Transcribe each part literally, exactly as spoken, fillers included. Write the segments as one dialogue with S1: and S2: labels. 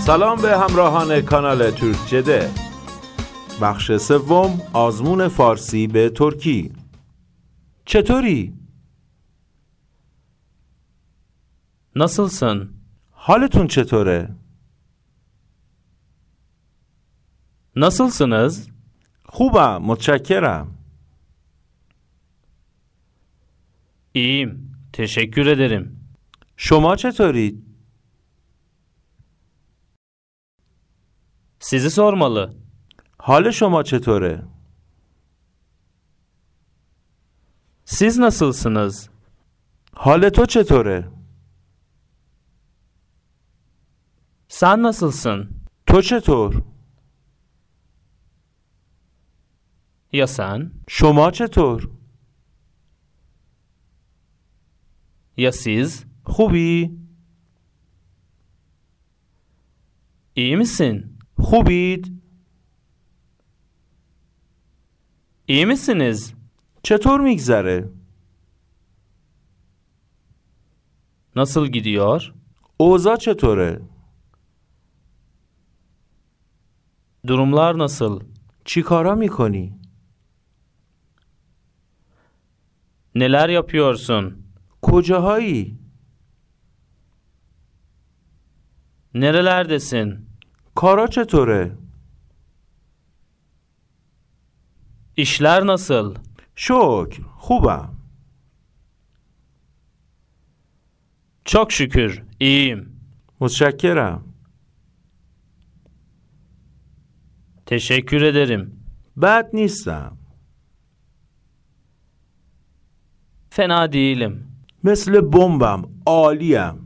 S1: سلام به همراهان کانال ترکچده. بخش سوم، آزمون فارسی به ترکی. چطوری؟
S2: Nasılsın?
S1: حالتون چطوره؟
S2: Nasılsınız?
S1: خوبم، متشکرم.
S2: İyiyim, teşekkür ederim.
S1: شما چطورید؟
S2: Sizi sormalı.
S1: حال شما چطوره؟
S2: Siz nasılsınız?
S1: حال تو چطوره؟
S2: Sen nasılsın?
S1: تو چطور؟
S2: Ya sen?
S1: شما چطور؟
S2: Ya siz?
S1: خوبی؟
S2: İyi misin?
S1: خوبید؟
S2: İyi misiniz?
S1: چطور میگذره؟
S2: Nasıl gidiyor?
S1: اوضاع چطوره؟
S2: Durumlar nasıl?
S1: چی کارا میکنی؟
S2: Neler yapıyorsun?
S1: کجاهایی؟
S2: Nerelerdesin?
S1: کارا چطوره؟
S2: İşler nasıl?
S1: شکر، خوبم.
S2: Çok şükür, iyiyim.
S1: متشکرم.
S2: Teşekkür ederim.
S1: بد نیستم.
S2: Fena değilim.
S1: مثل بمبم، عالیم.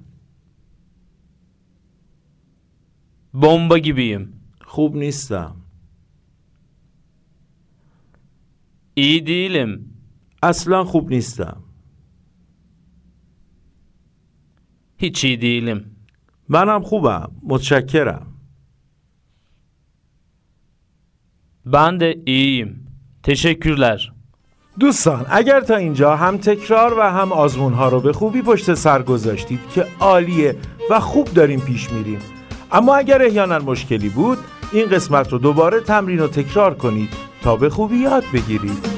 S2: Bomba gibiyim.
S1: خوب نیستم.
S2: İyi değilim.
S1: اصلا خوب نیستم.
S2: Hiç iyi değilim.
S1: منم خوبم. متشکرم.
S2: Ben de iyiyim. Teşekkürler.
S1: دوستان، اگر تا اینجا هم تکرار و هم آزمون ها رو به خوبی پشت سر گذاشتید که عالیه و خوب داریم پیش میریم. اما اگر احیانا مشکلی بود، این قسمت رو دوباره تمرین و تکرار کنید تا به خوبی یاد بگیرید.